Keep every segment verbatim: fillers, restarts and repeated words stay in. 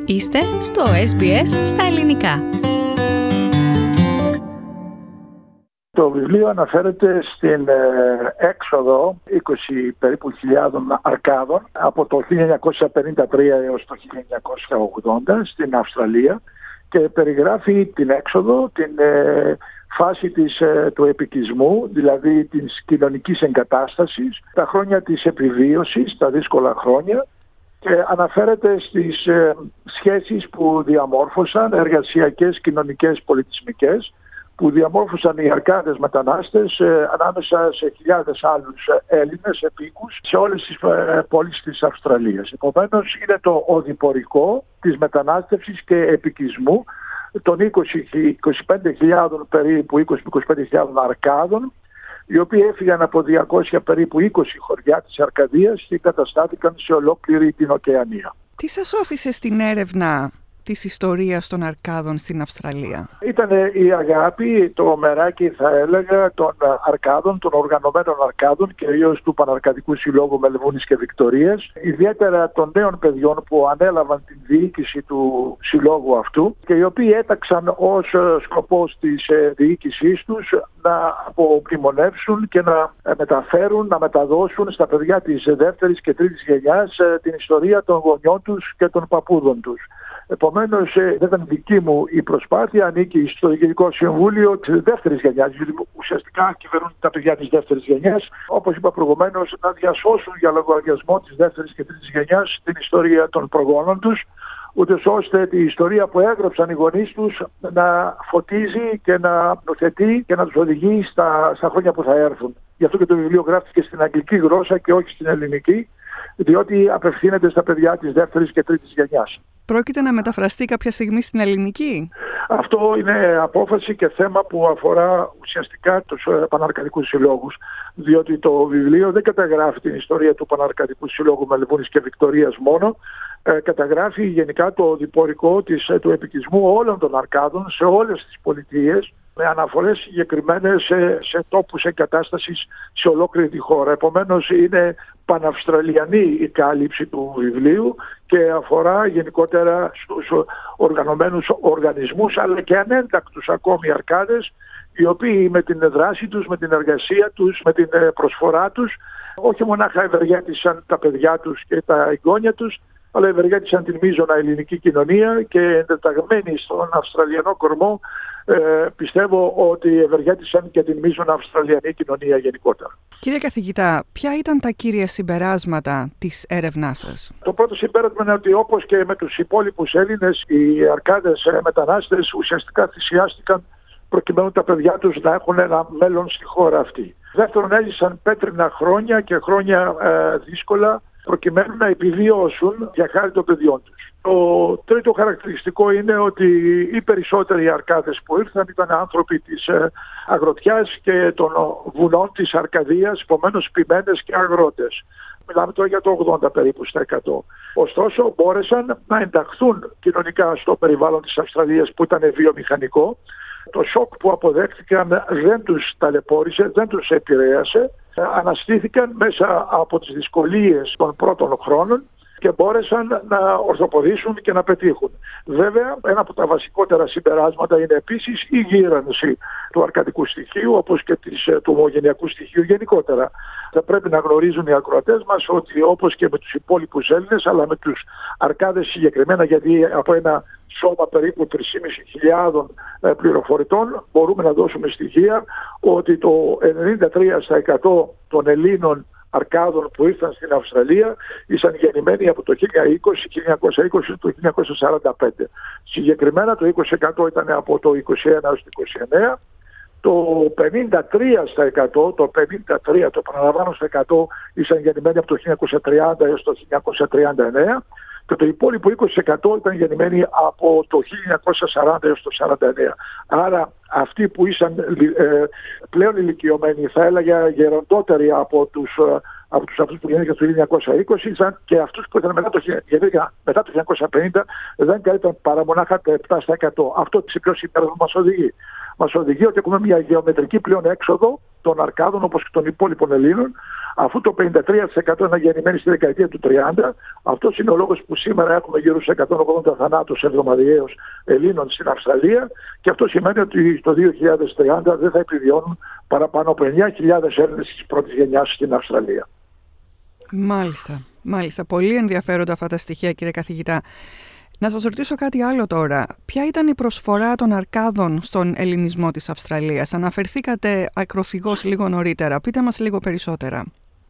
Είστε στο ες μπι ες στα ελληνικά. Το βιβλίο αναφέρεται στην ε, έξοδο είκοσι περίπου χιλιάδων αρκάδων από το χίλια εννιακόσια πενήντα τρία έως το χίλια εννιακόσια ογδόντα στην Αυστραλία και περιγράφει την έξοδο, την ε, φάση της, ε, του επικισμού, δηλαδή της κοινωνικής εγκατάστασης, τα χρόνια της επιβίωσης, τα δύσκολα χρόνια, και αναφέρεται στις ε, σχέσεις που διαμόρφωσαν, εργασιακές, κοινωνικές, πολιτισμικές, που διαμόρφωσαν οι Αρκάδες μετανάστες ε, ανάμεσα σε χιλιάδες άλλους Έλληνες επίκους σε όλες τις ε, πόλεις της Αυστραλίας. Επομένως, είναι το οδηπορικό της μετανάστευσης και επικισμού των είκοσι με είκοσι πέντε χιλιάδων περίπου είκοσι με είκοσι πέντε χιλιάδων Αρκάδων, οι οποίοι έφυγαν από διακόσια περίπου είκοσι χωριά της Αρκαδίας και καταστάθηκαν σε ολόκληρη την Οκεανία. Τι σας όθησε στην έρευνα της ιστορίας των Αρκάδων στην Αυστραλία? Ήταν η αγάπη, το μεράκι θα έλεγα, των Αρκάδων, των οργανωμένων Αρκάδων, κυρίως του Παναρκαδικού Συλλόγου Μελβούνης και Βικτωρίας, ιδιαίτερα των νέων παιδιών που ανέλαβαν την διοίκηση του συλλόγου αυτού και οι οποίοι έταξαν ως σκοπό της διοίκησής τους να απομνημονεύσουν και να μεταφέρουν, να μεταδώσουν στα παιδιά της δεύτερης και τρίτης γενιάς την ιστορία των γονιών τους και των παππούδων τους. Επομένως, δεν ήταν δική μου η προσπάθεια, ανήκει στο Διοικητικό Συμβούλιο της δεύτερης γενιάς, γιατί ουσιαστικά κυβερνούν τα παιδιά της δεύτερης γενιάς, όπως είπα προηγουμένως, να διασώσουν για λογαριασμό της δεύτερης και τρίτης γενιάς την ιστορία των προγόνων τους, ούτως ώστε τη ιστορία που έγραψαν οι γονείς τους να φωτίζει και να νοθετεί και να τους οδηγεί στα, στα χρόνια που θα έρθουν. Γι' αυτό και το βιβλίο γράφτηκε στην αγγλική γλώσσα και όχι στην ελληνική, διότι απευθύνεται στα παιδιά της δεύτερης και τρίτης γενιάς. Πρόκειται να μεταφραστεί κάποια στιγμή στην ελληνική? Αυτό είναι απόφαση και θέμα που αφορά ουσιαστικά τους Παναρκαδικούς Συλλόγους, διότι το βιβλίο δεν καταγράφει την ιστορία του Παναρκαδικού Συλλόγου Μελβούνης και Βικτωρίας μόνο, ε, καταγράφει γενικά το διπορικό της, του επικισμού όλων των Αρκάδων σε όλες τις πολιτείες, με αναφορές συγκεκριμένες σε, σε τόπους εγκατάστασης σε ολόκληρη τη χώρα. Επομένως, είναι παναυστραλιανή η κάλυψη του βιβλίου και αφορά γενικότερα στους οργανωμένους οργανισμούς αλλά και ανέντακτους ακόμη Αρκάδες, οι οποίοι με την δράση τους, με την εργασία τους, με την προσφορά τους όχι μονάχα ευεργέτησαν τα παιδιά τους και τα εγγόνια τους, αλλά ευεργέτησαν την μείζωνα ελληνική κοινωνία και εντεταγμένοι στον Αυστραλιανό κορμό ε, πιστεύω ότι ευεργέτησαν και την μείζωνα Αυστραλιανή κοινωνία γενικότερα. Κύριε καθηγητά, ποια ήταν τα κύρια συμπεράσματα της έρευνάς σας? Το πρώτο συμπέρασμα είναι ότι όπως και με τους υπόλοιπους Έλληνες, οι Αρκάδες μετανάστες ουσιαστικά θυσιάστηκαν προκειμένου τα παιδιά τους να έχουν ένα μέλλον στη χώρα αυτή. Δεύτερον, έζησαν πέτρινα χρόνια και χρόνια ε, δύσκολα προκειμένου να επιβιώσουν για χάρη των παιδιών τους. Το τρίτο χαρακτηριστικό είναι ότι οι περισσότεροι Αρκάδες που ήρθαν ήταν άνθρωποι της αγροτιάς και των βουνών της Αρκαδίας, επομένως ποιμένες και αγρότες. Μιλάμε τώρα για το ογδόντα περίπου στα εκατό. Ωστόσο, μπόρεσαν να ενταχθούν κοινωνικά στο περιβάλλον της Αυστραλίας που ήταν βιομηχανικό. Το σοκ που αποδέχτηκαν δεν τους ταλαιπώρησε, δεν τους επηρέασε. Αναστήθηκαν μέσα από τις δυσκολίες των πρώτων χρόνων και μπόρεσαν να ορθοποδήσουν και να πετύχουν. Βέβαια, ένα από τα βασικότερα συμπεράσματα είναι επίσης η γύρανση του αρκαδικού στοιχείου, όπως και της, του ομογενειακού στοιχείου γενικότερα. Θα πρέπει να γνωρίζουν οι ακροατές μας ότι όπως και με τους υπόλοιπους Έλληνες, αλλά με τους Αρκάδες συγκεκριμένα, γιατί από ένα σώμα περίπου τρεις χιλιάδες πεντακόσιων πληροφορητών μπορούμε να δώσουμε στοιχεία ότι το ενενήντα τρία τοις εκατό των Ελλήνων Αρκάδων που ήρθαν στην Αυστραλία ήσαν γεννημένοι από το χίλια εννιακόσια είκοσι το χίλια εννιακόσια σαράντα πέντε. Συγκεκριμένα το είκοσι τοις εκατό ήταν από το είκοσι ένα έως το είκοσι εννέα. Το πενήντα τρία τοις εκατό, το πενήντα τρία, το παραλαμβάνω στο εκατό, ήσαν γεννημένοι από το χίλια εννιακόσια τριάντα έως το χίλια εννιακόσια τριάντα εννέα. Και το υπόλοιπο είκοσι τοις εκατό ήταν γεννημένοι από το χίλια εννιακόσια σαράντα έως το σαράντα εννέα. Άρα αυτοί που ήσαν ε, πλέον ηλικιωμένοι, θα έλεγα γεροντότεροι από τους, ε, από τους αυτούς που γεννήθηκαν το χίλια εννιακόσια είκοσι, ήταν και αυτούς που ήταν μετά το, μετά το χίλια εννιακόσια πενήντα, δεν καλύπταν παρά μονάχα το επτά τοις εκατό. Αυτό σε ποιο συμπέρασμα μας οδηγεί? Μας οδηγεί ότι έχουμε μια γεωμετρική πλέον έξοδο των Αρκάδων όπως και των υπόλοιπων Ελλήνων Αφού το πενήντα τρία τοις εκατό είναι γεννημένοι στη δεκαετία του τριάντα, αυτός είναι ο λόγος που σήμερα έχουμε γύρω στους εκατόν ογδόντα θανάτους εβδομαδιαίως Ελλήνων στην Αυστραλία, και αυτό σημαίνει ότι το δύο χιλιάδες τριάντα δεν θα επιβιώνουν παραπάνω από εννιά χιλιάδες Έλληνες της πρώτης γενιάς στην Αυστραλία. Μάλιστα, μάλιστα. Πολύ ενδιαφέροντα αυτά τα στοιχεία, κύριε καθηγητά. Να σας ρωτήσω κάτι άλλο τώρα. Ποια ήταν η προσφορά των αρκάδων στον ελληνισμό της Αυστραλίας? Αναφερθήκατε ακροθυγώς λίγο νωρίτερα. Πείτε μας λίγο περισσότερα.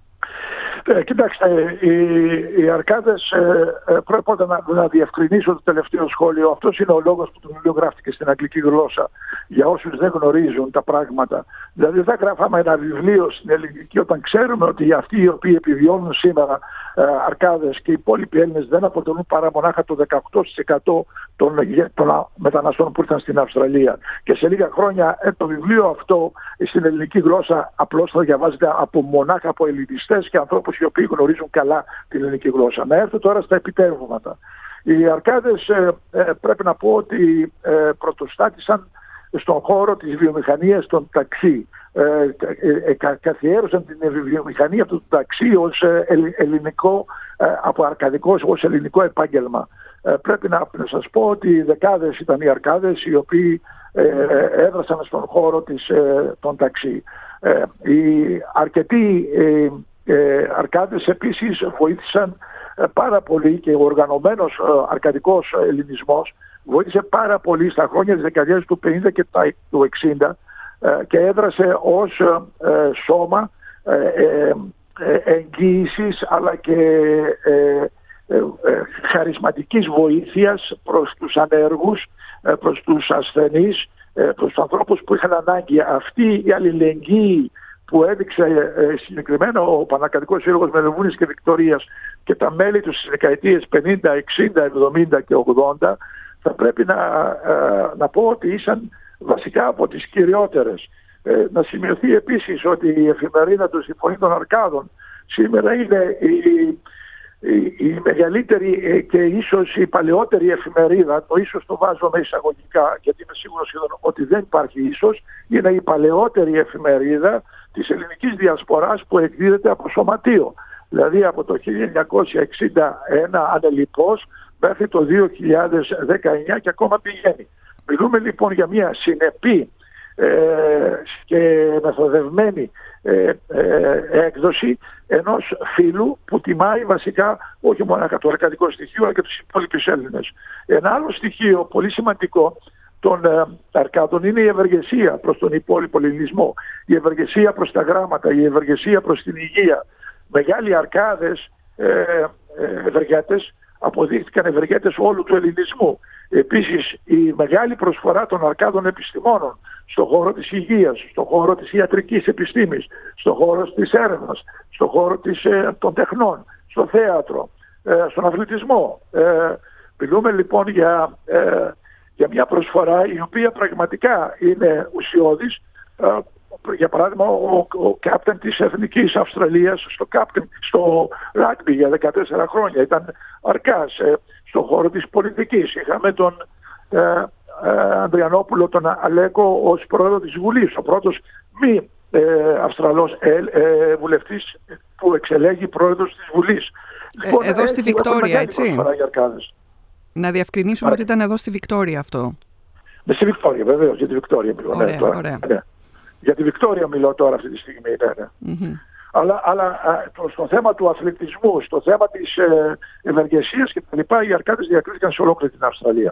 Ε, κοιτάξτε, οι, οι αρκάδες, ε, ε, πρέπει να, να διευκρινίσω το τελευταίο σχόλιο. Αυτός είναι ο λόγος που το βιβλίο γράφτηκε στην αγγλική γλώσσα, για όσους δεν γνωρίζουν τα πράγματα. Δηλαδή δεν γράφαμε ένα βιβλίο στην ελληνική όταν ξέρουμε ότι αυτοί οι οποίοι επιβιώνουν σήμερα, ε, αρκάδες και οι υπόλοιποι Έλληνες, δεν αποτελούν παρά μονάχα το δεκαοκτώ τοις εκατό των, των μεταναστών που ήρθαν στην Αυστραλία. Και σε λίγα χρόνια ε, το βιβλίο αυτό στην ελληνική γλώσσα απλώς θα διαβάζεται από μονάχα από ελληνιστές και ανθρώπους οι οποίοι γνωρίζουν καλά την ελληνική γλώσσα. Να έρθω τώρα στα επιτεύγματα. Οι αρκάδες ε, ε, πρέπει να πω ότι ε, πρωτοστάτησαν στον χώρο της βιομηχανίας των ταξί. Ε, ε, κα, καθιέρωσαν την βιομηχανία του ταξί ως ε, ελληνικό, ε, από αρκαδικό ως ελληνικό επάγγελμα. Ε, πρέπει να, να σας πω ότι δεκάδες ήταν οι αρκάδες οι οποίοι ε, έδρασαν στον χώρο της, ε, των ταξί. Ε, οι αρκετοί ε, ε, αρκάδες επίσης βοήθησαν ε, πάρα πολύ, και ο οργανωμένος ε, αρκαδικός ελληνισμός βοήθησε πάρα πολύ στα χρόνια της δεκαετίας του πενήντα και του εξήντα ε, και έδρασε ως ε, σώμα ε, ε, ε, εγγύησης αλλά και ε, ε, ε, χαρισματικής βοήθειας προς τους ανέργους, ε, προς τους ασθενείς, ε, προς τους ανθρώπους που είχαν ανάγκη. Αυτή η αλληλεγγύη που έδειξε ε, συγκεκριμένα ο Παναρκαδικός Σύλλογος Μελοβούνης και Βικτωρίας και τα μέλη του στις δεκαετίες πενήντα, εξήντα, εβδομήντα και ογδόντα, θα πρέπει να, ε, να πω ότι ήσαν βασικά από τις κυριότερες. Ε, να σημειωθεί επίσης ότι η εφημερίδα του Συμφωνή των Αρκάδων σήμερα είναι η, η, η μεγαλύτερη και ίσως η παλαιότερη εφημερίδα. Το ίσως το βάζω με εισαγωγικά, γιατί είμαι σίγουρος ότι δεν υπάρχει ίσως. Είναι η παλαιότερη εφημερίδα της ελληνικής διασποράς που εκδίδεται από σωματείο. Δηλαδή από το χίλια εννιακόσια εξήντα ένα ανελιπώς μέχρι το δύο χιλιάδες δεκαεννιά και ακόμα πηγαίνει. Μιλούμε λοιπόν για μια συνεπή ε, και μεθοδευμένη ε, ε, έκδοση ενός φύλου που τιμάει βασικά όχι μόνο το αρκαδικό στοιχείο αλλά και τους υπόλοιπους Έλληνες. Ένα άλλο στοιχείο πολύ σημαντικό των ε, αρκάδων είναι η ευεργεσία προς τον υπόλοιπο ελληνισμό, η ευεργεσία προς τα γράμματα, η ευεργεσία προς την υγεία. Μεγάλοι αρκάδες ε, ε, ευεργέτες αποδείχθηκαν ευεργέτες όλου του ελληνισμού. Επίσης, η μεγάλη προσφορά των αρκάδων επιστημόνων στον χώρο της υγείας, στον χώρο της ιατρικής επιστήμης, στον χώρο της έρευνας, στον χώρο της, ε, των τεχνών, στο θέατρο, ε, στον αθλητισμό. Ε, μιλούμε λοιπόν για, ε, για μια προσφορά η οποία πραγματικά είναι ουσιώδης. Ε, για παράδειγμα, ο, ο κάπτεν της Εθνικής Αυστραλίας στο, κάπτεν, στο ράγμπι για δεκατέσσερα χρόνια ήταν αρκάς. Ε, στον χώρο της πολιτικής είχαμε τον ε, ε, Ανδριανόπουλο, τον Αλέκο ως πρόεδρο της Βουλής, ο πρώτος μη ε, Αυστραλός ε, ε, βουλευτής που εξελέγει πρόεδρος της Βουλής. Ε, Λοιπόν, εδώ στη Βικτόρια, έτσι. Να διευκρινίσουμε Άρα. ότι ήταν εδώ στη Βικτόρια αυτό. Με στη Βικτόρια, βεβαίως, για τη Βικτόρια μιλώ. Ωραία, ναι, τώρα, ωραία. Ναι. Για τη Βικτόρια μιλώ τώρα αυτή τη στιγμή. Ναι, ναι. Mm-hmm. Αλλά, αλλά το, στο θέμα του αθλητισμού, στο θέμα της ε, ευεργεσίας και τα λοιπά, οι αρκάδες διακρίθηκαν σε ολόκληρη την Αυστραλία.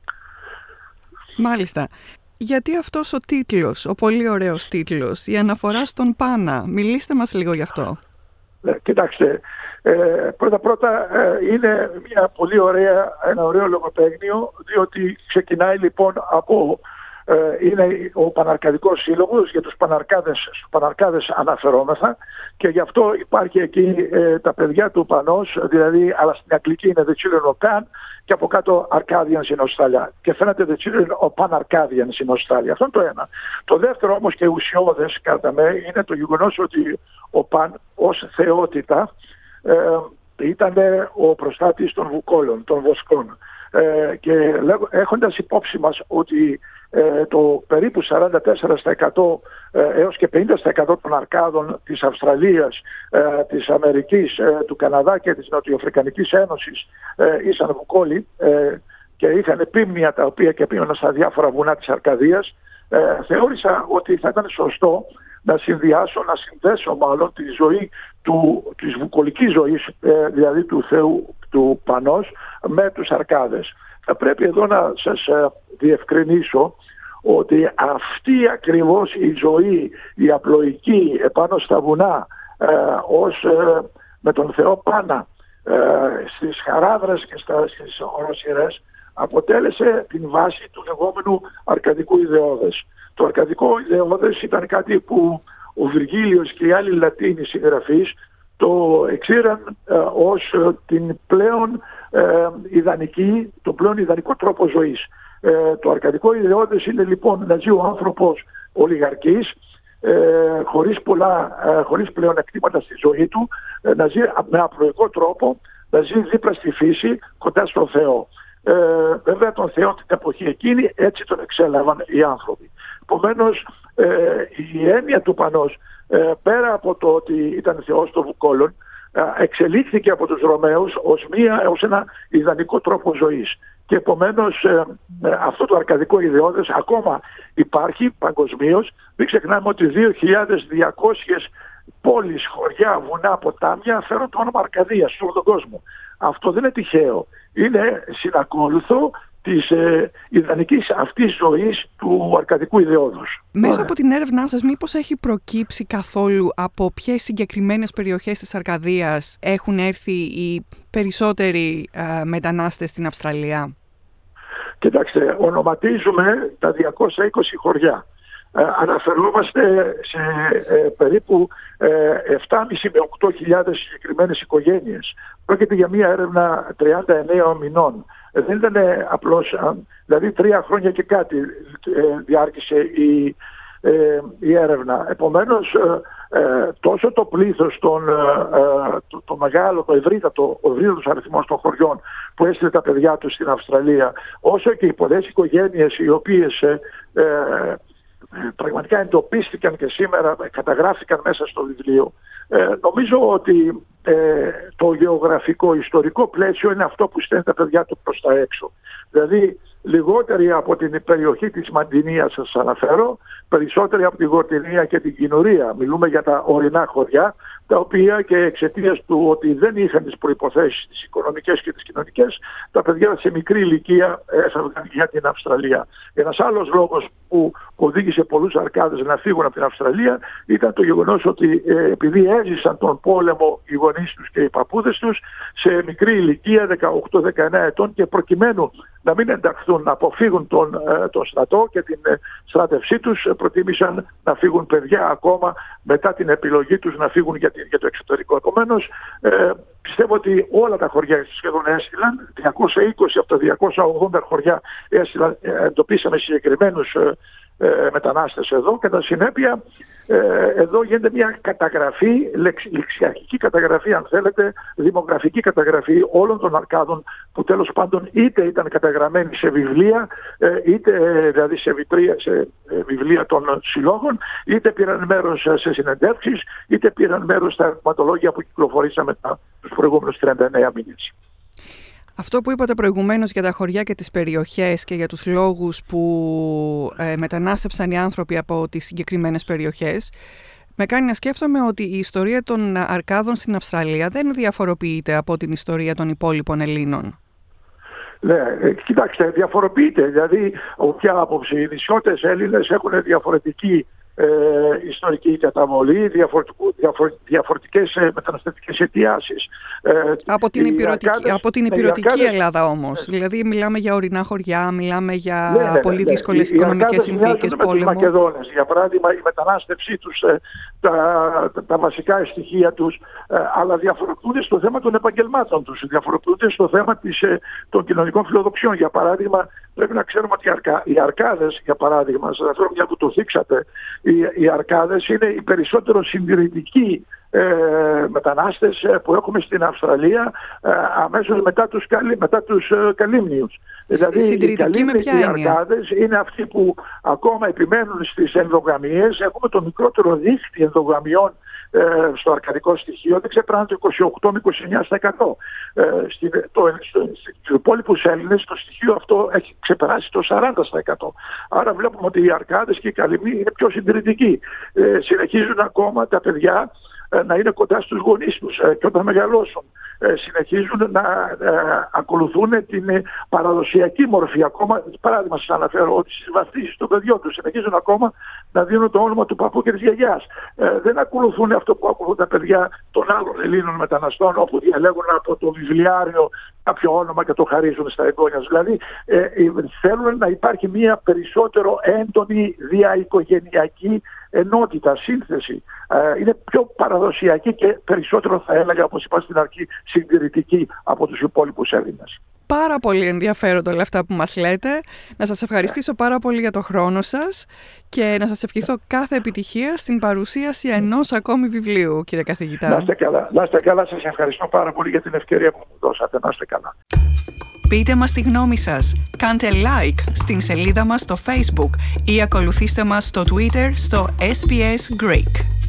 Μάλιστα. Γιατί αυτός ο τίτλος, ο πολύ ωραίος τίτλος, η αναφορά στον Πάνα, μιλήστε μας λίγο γι' αυτό. Ε, κοιτάξτε, ε, πρώτα-πρώτα ε, είναι μια πολύ ωραία, ένα ωραίο λογοπαίγνιο, διότι ξεκινάει λοιπόν από... είναι ο Παναρκαδικός Σύλλογος, για τους Παναρκάδες, στους Παναρκάδες αναφερόμεθα, και γι' αυτό υπάρχει εκεί ε, τα παιδιά του Πανός, δηλαδή, αλλά στην αγγλική είναι The Children of Pan και από κάτω Arcadians in Australia. Και φαίνεται The Children of Pan-Arcadians in Australia. Αυτό είναι το ένα. Το δεύτερο όμως και ουσιώδες κατά με είναι το γεγονός ότι ο Παν ως θεότητα ε, ήταν ο προστάτης των βουκόλων, των βοσκών. Ε, και έχοντας υπόψη μας ότι ε, το περίπου σαράντα τέσσερα τοις εκατό ε, έως και πενήντα τοις εκατό των αρκάδων της Αυστραλίας, ε, της Αμερικής, ε, του Καναδά και της Νοτιοαφρικανικής Ένωσης ε, ήσαν βουκόλοι ε, και είχαν επίμνια τα οποία και πήγαιναν στα διάφορα βουνά της Αρκαδίας, ε, θεώρησα ότι θα ήταν σωστό να συνδυάσω, να συνδέσω μάλλον τη ζωή του, της βουκολικής ζωής, ε, δηλαδή του Θεού του Πανός, με τους αρκάδες. Θα πρέπει εδώ να σας ε, διευκρινίσω ότι αυτή ακριβώς η ζωή, η απλοϊκή επάνω στα βουνά, ε, ως, ε, με τον Θεό Πάνα, ε, στις χαράδρες και στα, στις οροσειρές, αποτέλεσε την βάση του λεγόμενου αρκαδικού ιδεώδες. Το αρκαδικό ιδεώδες ήταν κάτι που ο Βυργίλιος και οι άλλοι Λατίνοι συγγραφείς το εξήραν ε, ως ε, την πλέον ε, ιδανική, το πλέον ιδανικό τρόπο ζωής. Ε, το αρκαδικό ιδεώδες είναι λοιπόν να ζει ο άνθρωπος ολιγαρκής, ε, χωρίς, πολλά, ε, χωρίς πλέον εκτίματα στη ζωή του, ε, να ζει με απλοϊκό τρόπο, να ζει δίπλα στη φύση, κοντά στον Θεό. Ε, βέβαια τον Θεό την εποχή εκείνη έτσι τον εξέλαβαν οι άνθρωποι. Επομένως ε, η έννοια του Πανός, ε, πέρα από το ότι ήταν Θεός των Βουκόλων, ε, εξελίχθηκε από τους Ρωμαίους ως, μία, ως ένα ιδανικό τρόπο ζωής. Και επομένως ε, ε, αυτό το αρκαδικό ιδεώδες ακόμα υπάρχει παγκοσμίως. Μην ξεχνάμε ότι δύο χιλιάδες διακόσιες πόλεις, χωριά, βουνά, ποτάμια φέρουν το όνομα Αρκαδίας σε όλο τον κόσμο. Αυτό δεν είναι τυχαίο. Είναι συνακόλουθο της ε, ιδανικής αυτής ζωής του αρκαδικού ιδεώδους. Μέσα Ωραία. από την έρευνά σας, μήπως έχει προκύψει καθόλου από ποιες συγκεκριμένες περιοχές της Αρκαδίας έχουν έρθει οι περισσότεροι ε, μετανάστες στην Αυστραλία? Κοιτάξτε, ονοματίζουμε τα διακόσια είκοσι χωριά. Ε, αναφερόμαστε σε ε, περίπου ε, επτά χιλιάδες πεντακόσιες με οκτώ χιλιάδες συγκεκριμένες οικογένειες. Πρόκειται για μια έρευνα τριάντα εννέα μηνών. Ε, δεν ήταν απλώς, δηλαδή τρία χρόνια και κάτι ε, διάρκησε η, ε, η έρευνα. Επομένως, ε, ε, τόσο το πλήθος, των, ε, το, το μεγάλο, το ευρύτατο, ο ευρύτατος αριθμός των χωριών που έστειλε τα παιδιά τους στην Αυστραλία, όσο και οι πολλές οικογένειες οι οποίες ε, ε, πραγματικά εντοπίστηκαν και σήμερα καταγράφηκαν μέσα στο βιβλίο. Ε, νομίζω ότι ε, το γεωγραφικό, ιστορικό πλαίσιο είναι αυτό που στέλνει τα παιδιά του προς τα έξω. Δηλαδή λιγότεροι από την περιοχή της Μαντινίας σας αναφέρω, περισσότεροι από τη Γορτινία και την Κινουρία. Μιλούμε για τα ορεινά χωριά, τα οποία και εξαιτίας του ότι δεν είχαν τις προϋποθέσεις τις οικονομικές και τις κοινωνικές, τα παιδιά σε μικρή ηλικία έφευγαν για την Αυστραλία. Ένας άλλος λόγος που οδήγησε πολλούς αρκάδες να φύγουν από την Αυστραλία ήταν το γεγονός ότι ε, επειδή έζησαν τον πόλεμο οι γονείς τους και οι παππούδες τους σε μικρή ηλικία δεκαοκτώ δεκαεννέα ετών, και προκειμένου να μην ενταχθούν, να αποφύγουν τον, τον στρατό και την στράτευσή τους, προτίμησαν να φύγουν παιδιά ακόμα μετά την επιλογή τους να φύγουν για, την, για το εξωτερικό. Επομένως, ε, πιστεύω ότι όλα τα χωριά σχεδόν έστειλαν, διακόσια είκοσι από τα διακόσια ογδόντα χωριά έστειλαν, εντοπίσαμε συγκεκριμένους ε, ε, μετανάστες εδώ. Κατά συνέπεια, ε, εδώ γίνεται μια καταγραφή, λεξιακή καταγραφή, αν θέλετε, δημογραφική καταγραφή όλων των αρκάδων που τέλος πάντων είτε ήταν καταγραμμένοι σε βιβλία, είτε δηλαδή σε, βιτρία, σε βιβλία των συλλόγων, είτε πήραν μέρος σε συνεντεύξεις, είτε πήραν μέρος στα ερωτηματολόγια που κυκλοφορήσαμε τους προηγούμενους τριάντα εννέα μήνες. Αυτό που είπατε προηγουμένως για τα χωριά και τις περιοχές και για τους λόγους που ε, μετανάστευσαν οι άνθρωποι από τις συγκεκριμένες περιοχές, με κάνει να σκέφτομαι ότι η ιστορία των αρκάδων στην Αυστραλία δεν διαφοροποιείται από την ιστορία των υπόλοιπων Ελλήνων. Ναι, κοιτάξτε, διαφοροποιείται. Δηλαδή, όποια άποψη, οι νησιώτες Έλληνες έχουν διαφορετική ε, ιστορική καταβολή, διαφορετικού, διαφορε, διαφορετικές ε, μεταναστευτικές αιτιάσεις. Ε, από την υπηρετική, αρκάδες, από την υπηρετική Ελλάδα όμως. Ναι. Δηλαδή μιλάμε για ορεινά χωριά, μιλάμε για ναι, ναι, πολύ ναι, δύσκολες ναι. οικονομικές συνθήκες, πόλεμο. Με τους Μακεδόνες, για παράδειγμα, η μετανάστευσή τους, ε, τα, τα, τα βασικά στοιχεία τους, ε, αλλά διαφοροποιούνται στο θέμα των επαγγελμάτων τους, διαφοροποιούνται στο θέμα της, ε, των κοινωνικών φιλοδοξιών. Για παράδειγμα, πρέπει να ξέρουμε ότι οι, αρκα, οι αρκάδες, για παράδειγμα, σας αναφέρω μια που το θίξατε, οι οι, οι Αρκάδες είναι οι περισσότερο συντηρητικοί ε, μετανάστες που έχουμε στην Αυστραλία ε, αμέσως μετά τους, μετά τους ε, Καλύμνιους. Δηλαδή οι Καλύμνιοι, οι Αρκάδες είναι αυτοί που ακόμα επιμένουν στις ενδογαμίες. Έχουμε το μικρότερο δίχτυ ενδογαμιών ε, στο αρκαδικό στοιχείο, δεν ξεπερνάνε το είκοσι οκτώ με είκοσι εννιά τοις εκατό. Ε, στην, το, στο, στους υπόλοιπους Έλληνες το στοιχείο αυτό έχει ξεπεράσει το σαράντα τοις εκατό. Άρα βλέπουμε ότι οι Αρκάδες και οι Καλυμνοί είναι πιο συντηρητικοί. Ε, συνεχίζουν ακόμα τα παιδιά ε, να είναι κοντά στους γονείς τους ε, και όταν μεγαλώσουν ε, συνεχίζουν να ε, ακολουθούν την ε, παραδοσιακή μορφή. Ακόμα, παράδειγμα σας αναφέρω ότι στις βαφτίσεις των παιδιών τους συνεχίζουν ακόμα να δίνουν το όνομα του παππού και της γιαγιάς. Ε, δεν ακολουθούν αυτό που ακολουθούν τα παιδιά των άλλων Ελλήνων μεταναστών, όπου διαλέγουν από το βιβλιάριο κάποιο όνομα και το χαρίζουν στα εγγόνια. Δηλαδή ε, ε, θέλουν να υπάρχει μια περισσότερο έντονη διαοικογενειακή ενότητα, σύνθεση. Ε, είναι πιο παραδοσιακή και περισσότερο, θα έλεγα, όπως είπα στην αρχή, συντηρητική από τους υπόλοιπους Έλληνες. Πάρα πολύ ενδιαφέροντα όλα αυτά που μας λέτε. Να σας ευχαριστήσω πάρα πολύ για το χρόνο σας και να σας ευχηθώ κάθε επιτυχία στην παρουσίαση ενός ακόμη βιβλίου, κύριε καθηγητά. Να είστε καλά. Να είστε καλά. Σας ευχαριστώ πάρα πολύ για την ευκαιρία που μου δώσατε. Να είστε καλά. Πείτε μας τη γνώμη σας. Κάντε like στην σελίδα μας στο Facebook ή ακολουθήστε μας στο Twitter στο ες μπι ες Greek.